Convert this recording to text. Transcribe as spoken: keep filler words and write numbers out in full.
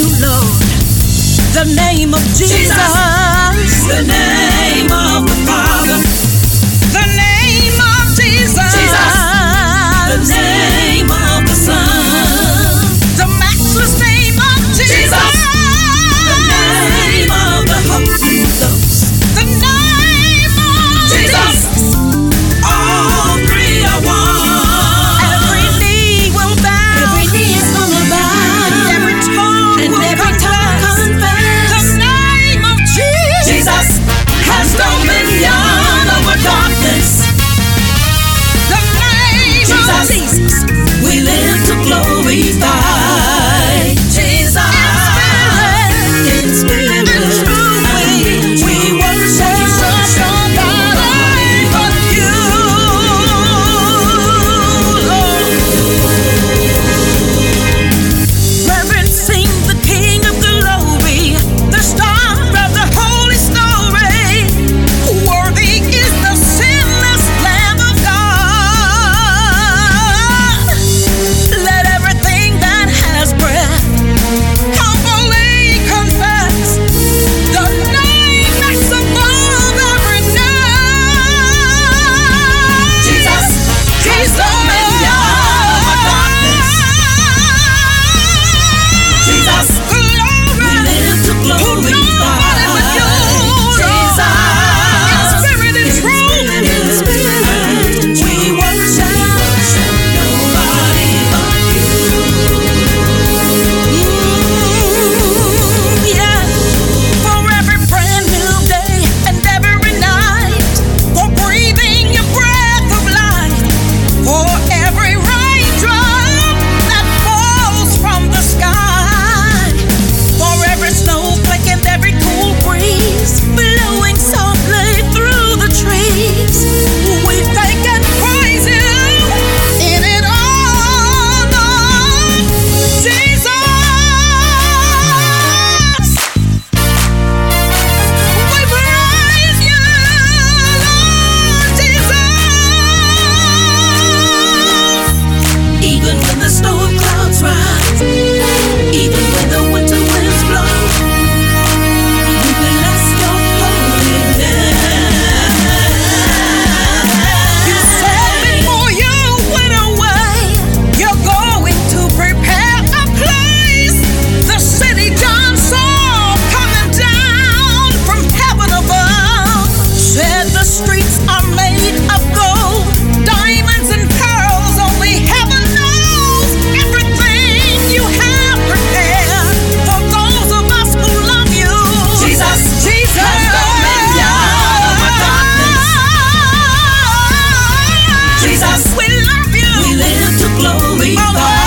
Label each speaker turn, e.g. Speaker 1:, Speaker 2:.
Speaker 1: you, Lord. The name of Jesus. Jesus.
Speaker 2: The name of the Father.
Speaker 1: The name of Jesus.
Speaker 2: Jesus. The name of the Son.
Speaker 1: The matchless name of Jesus.
Speaker 2: Jesus. The name of the Holy Ghost.
Speaker 1: The name of
Speaker 2: Jesus. All three are one.
Speaker 1: Every knee will bow.
Speaker 2: Every knee is gonna bow.
Speaker 1: And every tongue
Speaker 2: And
Speaker 1: will
Speaker 2: every tongue confess.
Speaker 1: the name of Jesus.
Speaker 2: Jesus has dominion over darkness.
Speaker 1: The name
Speaker 2: Jesus.
Speaker 1: of Jesus.
Speaker 2: We live to glorify Jesus. In spirit,
Speaker 1: In truth, we-
Speaker 2: we worship
Speaker 1: Nobody but you, Lord. Reverencing the King of glory, the star of the holy story. Worthy is the sinless Lamb of God. Let everything that has breath humbly confess the name that's above every name.
Speaker 2: Jesus.
Speaker 1: Jesus.
Speaker 2: Dominion over darkness. Jesus.
Speaker 1: Glory.
Speaker 2: We live to glorify Jesus.
Speaker 1: In spirit and truth.
Speaker 2: In spirit, we worship nobody but you.
Speaker 1: Mm, yeah. For every brand new day and every night, for breathing your breath of life, for every raindrop that falls from the sky, for every snowflake and every cool breeze blowing softly through the trees. We thank and praise you in it all, Lord Jesus. We praise you, Lord Jesus.
Speaker 2: Even when the storm clouds rise, even when the winter winds blow, we bless your holy name.
Speaker 1: You said before you went away, you're going to prepare a place. The city John saw coming down from heaven above. Said the streets are made of gold, diamonds and pearls. Only heaven knows everything you have prepared for those of us who love you.
Speaker 2: Jesus.
Speaker 1: Jesus.
Speaker 2: Has dominion over darkness. Jesus.
Speaker 1: We love you.
Speaker 2: We live to glorify